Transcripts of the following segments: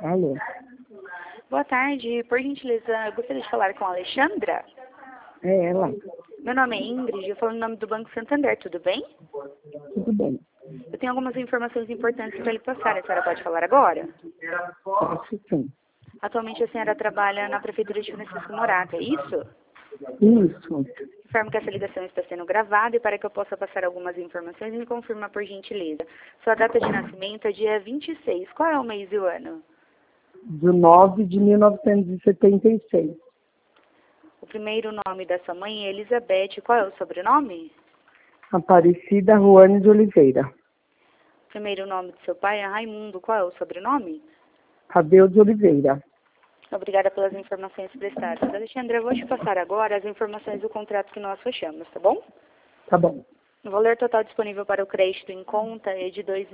Alô? Boa tarde, por gentileza, eu gostaria de falar com a Alexandra. É ela. Meu nome é Ingrid, eu falo no nome do Banco Santander, tudo bem? Tudo bem. Eu tenho algumas informações importantes para lhe passar, a senhora pode falar agora? Posso sim. Atualmente a senhora trabalha na Prefeitura de Francisco Morato, é isso? Isso. Informo que essa ligação está sendo gravada e para que eu possa passar algumas informações, me confirma por gentileza. Sua data de nascimento é dia 26, qual é o mês e o ano? De 9 de 1976. O primeiro nome da sua mãe é Elizabeth, qual é o sobrenome? Aparecida Ruane de Oliveira. O primeiro nome do seu pai é Raimundo, qual é o sobrenome? Abel de Oliveira. Obrigada pelas informações prestadas. Alexandra, eu vou te passar agora as informações do contrato que nós fechamos, tá bom? Tá bom. O valor total disponível para o crédito em conta é de R$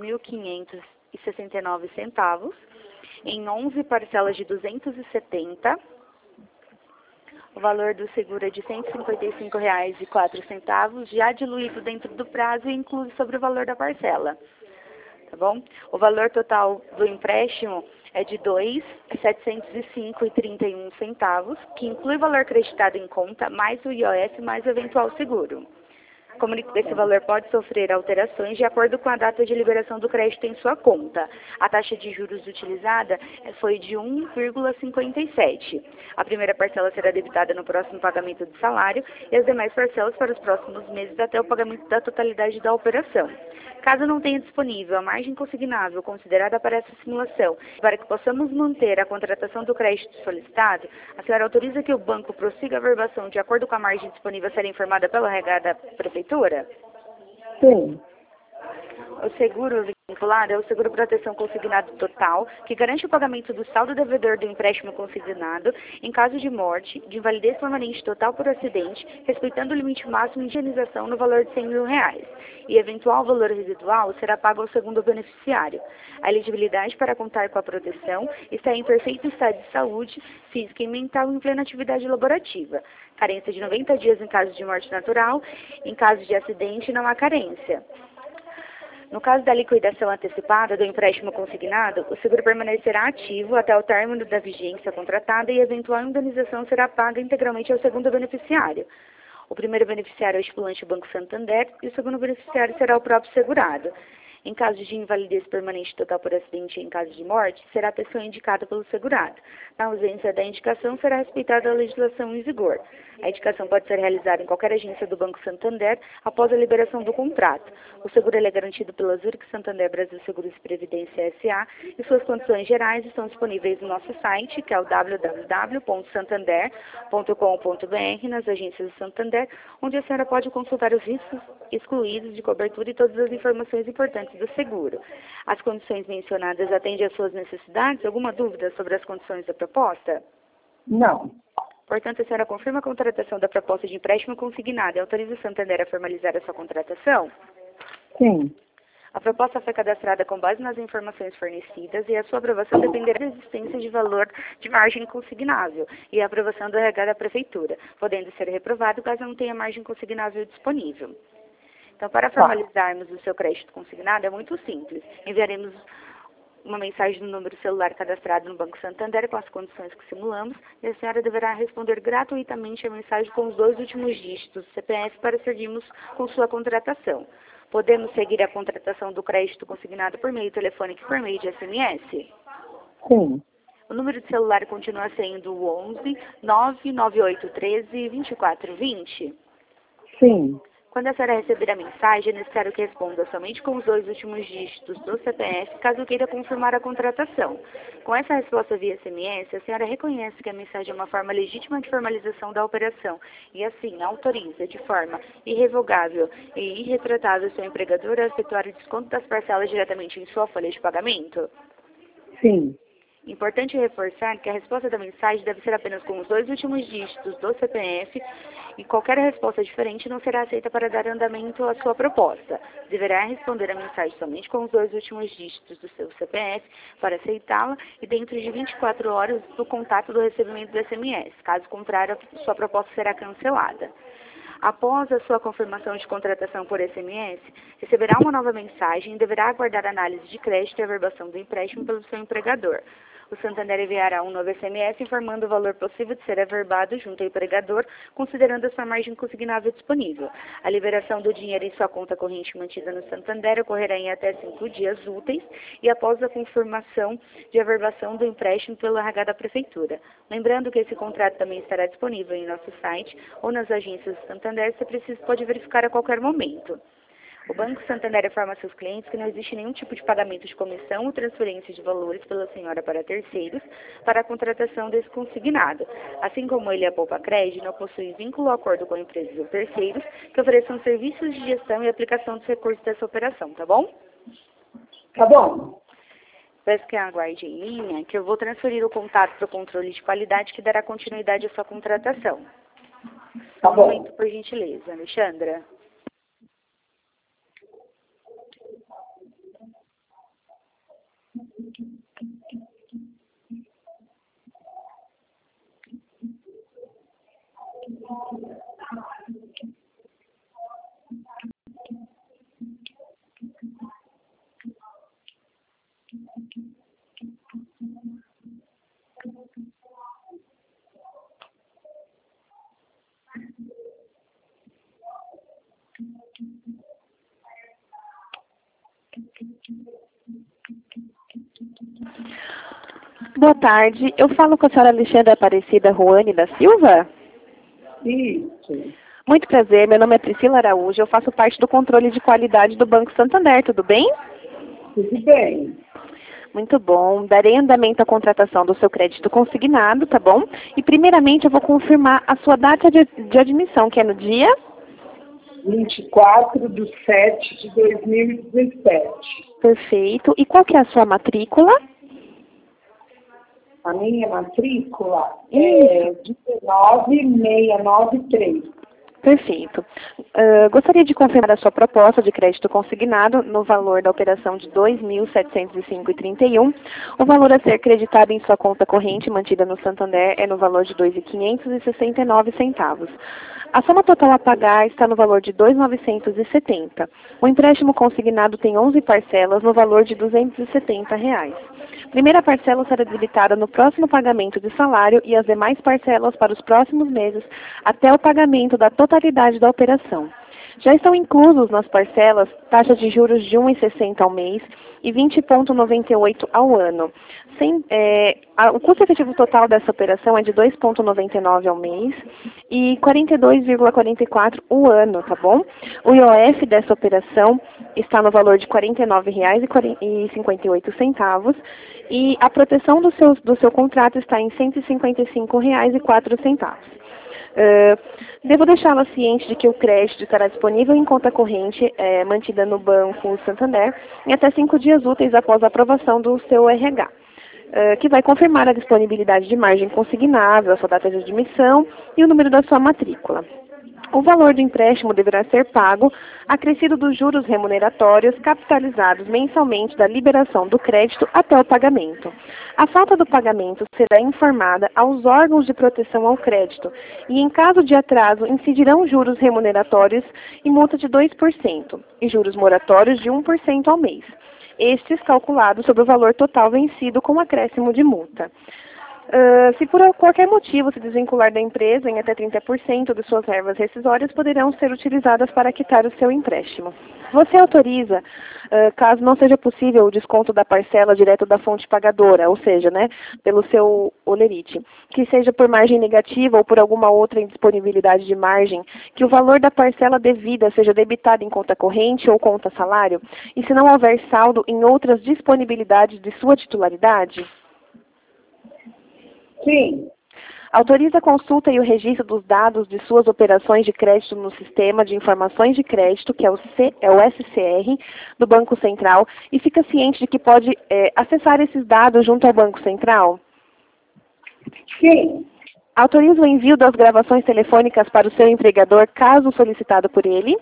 2.569, em 11 parcelas de 270. O valor do seguro é de R$ 155,04, já diluído dentro do prazo e incluso sobre o valor da parcela. Tá bom? O valor total do empréstimo é de R$ 2.705,31, que inclui o valor acreditado em conta, mais o IOF, mais o eventual seguro. Comunico que esse valor pode sofrer alterações de acordo com a data de liberação do crédito em sua conta. A taxa de juros utilizada foi de 1,57. A primeira parcela será debitada no próximo pagamento do salário e as demais parcelas para os próximos meses até o pagamento da totalidade da operação. Caso não tenha disponível a margem consignável considerada para essa simulação, para que possamos manter a contratação do crédito solicitado, a senhora autoriza que o banco prossiga a verbação de acordo com a margem disponível a ser informada pela regada prefeitura? Sim. O seguro vinculado é o seguro proteção consignado total, que garante o pagamento do saldo devedor do empréstimo consignado em caso de morte, de invalidez permanente total por acidente, respeitando o limite máximo de indenização no valor de R$ 100 mil. E eventual valor residual será pago ao segundo beneficiário. A elegibilidade para contar com a proteção está em perfeito estado de saúde, física e mental em plena atividade laborativa. Carência de 90 dias em caso de morte natural, em caso de acidente não há carência. No caso da liquidação antecipada do empréstimo consignado, o seguro permanecerá ativo até o término da vigência contratada e eventual indenização será paga integralmente ao segundo beneficiário. O primeiro beneficiário é o estipulante Banco Santander e o segundo beneficiário será o próprio segurado. Em caso de invalidez permanente total por acidente e em caso de morte, será a pessoa indicada pelo segurado. Na ausência da indicação, será respeitada a legislação em vigor. A indicação pode ser realizada em qualquer agência do Banco Santander após a liberação do contrato. O seguro é garantido pela Zurich Santander Brasil Seguros e Previdência S.A. e suas condições gerais estão disponíveis no nosso site, que é o www.santander.com.br, nas agências do Santander, onde a senhora pode consultar os riscos excluídos de cobertura e todas as informações importantes do seguro. As condições mencionadas atendem às suas necessidades? Alguma dúvida sobre as condições da proposta? Não. Portanto, a senhora confirma a contratação da proposta de empréstimo consignado e autoriza o Santander a formalizar a sua contratação? Sim. A proposta foi cadastrada com base nas informações fornecidas e a sua aprovação dependerá da existência de valor de margem consignável e a aprovação do RH da Prefeitura, podendo ser reprovado caso não tenha margem consignável disponível. Então, para formalizarmos o seu crédito consignado, é muito simples. Enviaremos uma mensagem no número celular cadastrado no Banco Santander com as condições que simulamos e a senhora deverá responder gratuitamente a mensagem com os 2 últimos dígitos do CPF para seguirmos com sua contratação. Podemos seguir a contratação do crédito consignado por meio telefônico e por meio de SMS? Sim. O número de celular continua sendo o 11 99813 2420? Sim. Quando a senhora receber a mensagem, é necessário que responda somente com os 2 últimos dígitos do CPF, caso queira confirmar a contratação. Com essa resposta via SMS, a senhora reconhece que a mensagem é uma forma legítima de formalização da operação e, assim, autoriza de forma irrevogável e irretratável seu empregador a efetuar o desconto das parcelas diretamente em sua folha de pagamento? Sim. Importante reforçar que a resposta da mensagem deve ser apenas com os 2 últimos dígitos do CPF e qualquer resposta diferente não será aceita para dar andamento à sua proposta. Deverá responder a mensagem somente com os 2 últimos dígitos do seu CPF para aceitá-la e dentro de 24 horas do contato do recebimento do SMS. Caso contrário, sua proposta será cancelada. Após a sua confirmação de contratação por SMS, receberá uma nova mensagem e deverá aguardar a análise de crédito e averbação do empréstimo pelo seu empregador. O Santander enviará um novo SMS informando o valor possível de ser averbado junto ao empregador, considerando a sua margem consignável disponível. A liberação do dinheiro em sua conta corrente mantida no Santander ocorrerá em até 5 dias úteis e após a confirmação de averbação do empréstimo pelo RH da Prefeitura. Lembrando que esse contrato também estará disponível em nosso site ou nas agências do Santander, se preciso pode verificar a qualquer momento. O Banco Santander informa a seus clientes que não existe nenhum tipo de pagamento de comissão ou transferência de valores pela senhora para terceiros para a contratação desse consignado. Assim como ele, a Poupa Cred, não possui vínculo ou acordo com empresas ou terceiros que ofereçam serviços de gestão e aplicação dos recursos dessa operação, tá bom? Tá bom. Peço que aguarde em linha, que eu vou transferir o contato para o controle de qualidade que dará continuidade à sua contratação. Tá Um bom. momento, por gentileza. Alexandra. Boa tarde, eu falo com a senhora Alexandra Aparecida Ruane da Silva? Isso. Muito prazer, meu nome é Priscila Araújo, eu faço parte do controle de qualidade do Banco Santander, tudo bem? Tudo bem. Muito bom, darei andamento à contratação do seu crédito consignado, tá bom? E primeiramente eu vou confirmar a sua data de admissão, que é no dia? 24/7/2017. Perfeito. E qual que é a sua matrícula? A minha matrícula é 19693. Perfeito. Gostaria de confirmar a sua proposta de crédito consignado no valor da operação de R$ 2.705,31. O valor a ser creditado em sua conta corrente mantida no Santander é no valor de R$ 2.569. A soma total a pagar está no valor de R$ 2.970. O empréstimo consignado tem 11 parcelas no valor de R$ 270. Primeira parcela será debitada no próximo pagamento de salário e as demais parcelas para os próximos meses até o pagamento da totalidade da operação. Já estão inclusos nas parcelas taxas de juros de 1,60 ao mês e 20,98 ao ano. O custo efetivo total dessa operação é de 2,99 ao mês e 42,44 o ano, tá bom? O IOF dessa operação está no valor de R$ 49,58 e a proteção do seu contrato está em R$ 155,04. Devo deixá-la ciente de que o crédito estará disponível em conta corrente mantida no Banco Santander em até 5 dias úteis após a aprovação do seu RH, que vai confirmar a disponibilidade de margem consignável, a sua data de admissão e o número da sua matrícula. O valor do empréstimo deverá ser pago acrescido dos juros remuneratórios capitalizados mensalmente da liberação do crédito até o pagamento. A falta do pagamento será informada aos órgãos de proteção ao crédito e, em caso de atraso, incidirão juros remuneratórios e multa de 2% e juros moratórios de 1% ao mês. Estes calculados sobre o valor total vencido com acréscimo de multa. Se por qualquer motivo se desvincular da empresa, em até 30% de suas reservas rescisórias poderão ser utilizadas para quitar o seu empréstimo. Você autoriza, caso não seja possível o desconto da parcela direto da fonte pagadora, ou seja, pelo seu olerite, que seja por margem negativa ou por alguma outra indisponibilidade de margem, que o valor da parcela devida seja debitado em conta corrente ou conta salário, e se não houver saldo em outras disponibilidades de sua titularidade? Sim. Autoriza a consulta e o registro dos dados de suas operações de crédito no Sistema de Informações de Crédito, que é o SCR, do Banco Central, e fica ciente de que pode acessar esses dados junto ao Banco Central? Sim. Autoriza o envio das gravações telefônicas para o seu empregador, caso solicitado por ele?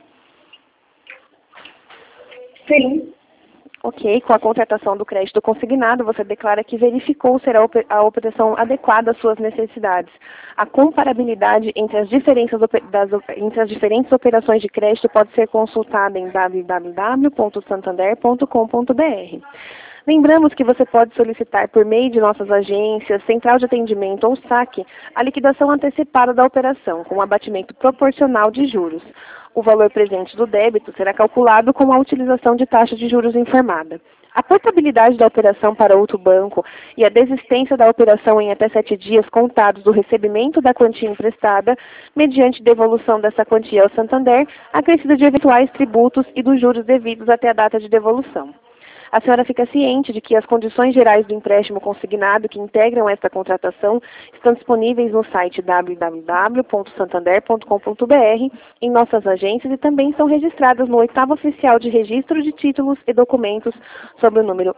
Sim. Ok, com a contratação do crédito consignado, você declara que verificou ser a operação adequada às suas necessidades. A comparabilidade entre as diferentes operações de crédito pode ser consultada em www.santander.com.br. Lembramos que você pode solicitar por meio de nossas agências, central de atendimento ou saque, a liquidação antecipada da operação, com um abatimento proporcional de juros. O valor presente do débito será calculado com a utilização de taxa de juros informada. A portabilidade da operação para outro banco e a desistência da operação em até 7 dias contados do recebimento da quantia emprestada, mediante devolução dessa quantia ao Santander, acrescida de eventuais tributos e dos juros devidos até a data de devolução. A senhora fica ciente de que as condições gerais do empréstimo consignado que integram esta contratação estão disponíveis no site www.santander.com.br, em nossas agências e também são registradas no 8º Oficial de Registro de Títulos e Documentos sob o número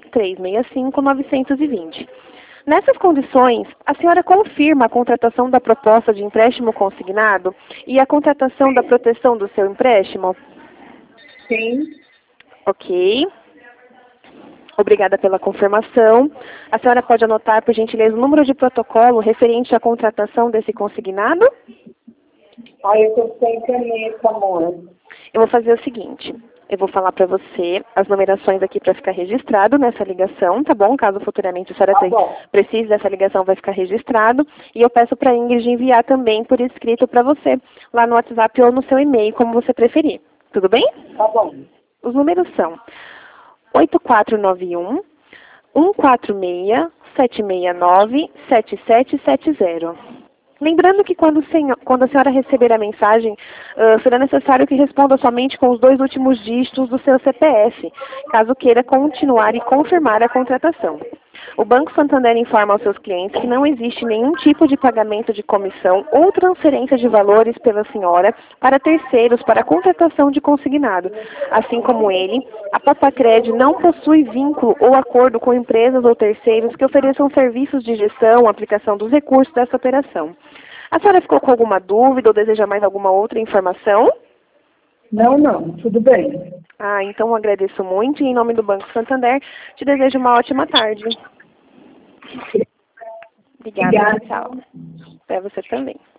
1365920. Nessas condições, a senhora confirma a contratação da proposta de empréstimo consignado e a contratação da proteção do seu empréstimo? Sim. Ok. Obrigada pela confirmação. A senhora pode anotar, por gentileza, o número de protocolo referente à contratação desse consignado? Aí eu tô sem caneta, amor. Eu vou fazer o seguinte. Eu vou falar para você as numerações aqui para ficar registrado nessa ligação, tá bom? Caso futuramente a senhora precise dessa ligação, vai ficar registrado. E eu peço para a Ingrid enviar também por escrito para você, lá no WhatsApp ou no seu e-mail, como você preferir. Tudo bem? Tá bom. Os números são 8491-146-769-7770. Lembrando que quando a senhora receber a mensagem, será necessário que responda somente com os 2 últimos dígitos do seu CPF, caso queira continuar e confirmar a contratação. O Banco Santander informa aos seus clientes que não existe nenhum tipo de pagamento de comissão ou transferência de valores pela senhora para terceiros para a contratação de consignado. Assim como ele, a Papacred não possui vínculo ou acordo com empresas ou terceiros que ofereçam serviços de gestão, aplicação dos recursos dessa operação. A senhora ficou com alguma dúvida ou deseja mais alguma outra informação? Não, tudo bem. Então eu agradeço muito e em nome do Banco Santander te desejo uma ótima tarde. Obrigada. Tchau. Para você também.